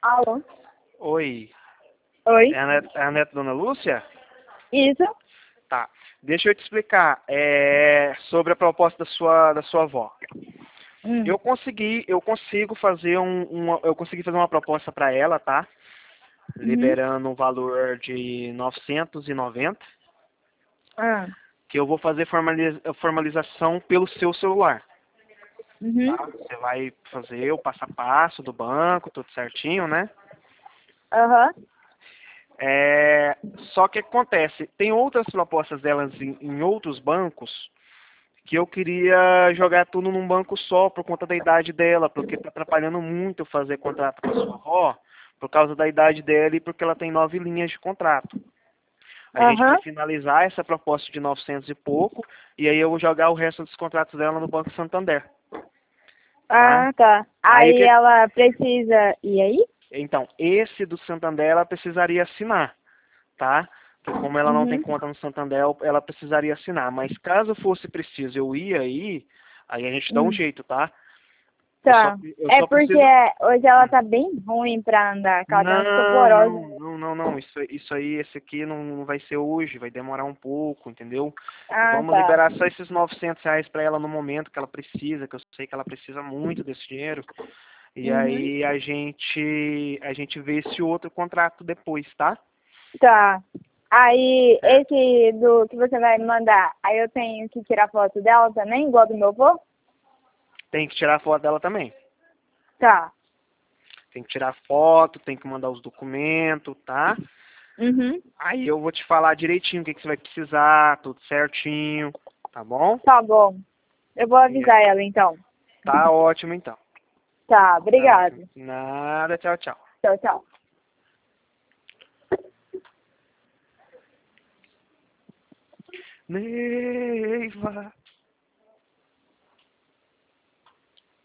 Alô? Oi, Oi? é a neta Dona Lúcia? Isso? Tá. Deixa eu te explicar sobre a proposta da sua avó. Hum. Eu consigo fazer eu consegui fazer uma proposta para ela, tá? Uhum. Liberando um valor de 990, Ah. que eu vou fazer formalização pelo seu celular, Uhum. tá? Você vai fazer o passo a passo do banco, tudo certinho, né? Aham. Só que acontece, tem outras propostas delas em outros bancos que eu queria jogar tudo num banco só por conta da idade dela, porque está atrapalhando muito fazer contrato com a sua avó por causa da idade dela e porque ela tem 9 linhas de contrato. A gente vai Aham. finalizar essa proposta de 900 e pouco e aí eu vou jogar o resto dos contratos dela no Banco Santander, tá? Ah, tá. Aí o Aí que ela precisa. E aí? Então, esse do Santander ela precisaria assinar, tá? Porque como ela não tem Uhum. conta no Santander, ela precisaria assinar. Mas caso fosse preciso eu ir aí a gente dá um Hum. jeito, tá? Eu só, Tá. eu É só porque preciso. hoje ela tá bem ruim pra andar, que ela tem uma Não, osteoporose. não, não, não, não. Isso aí, esse aqui não vai ser hoje, vai demorar um pouco, entendeu? Ah, Vamos tá. liberar só esses 900 reais para ela no momento que ela precisa, que eu sei que ela precisa muito desse dinheiro. E Uhum. aí a gente vê esse outro contrato depois, tá? Tá. Aí, Certo. esse do que você vai me mandar, aí eu tenho que tirar foto dela também, igual do meu avô? Tem que tirar foto dela também. Tá. Tem que tirar foto, tem que mandar os documentos, tá? Uhum. Aí eu vou te falar direitinho o que você vai precisar, tudo certinho, tá bom? Tá bom. Eu vou E avisar ela então. tá ótimo então. Tá, Tá ótimo. obrigado. Nada, tchau, tchau. Tchau, tchau. Neiva.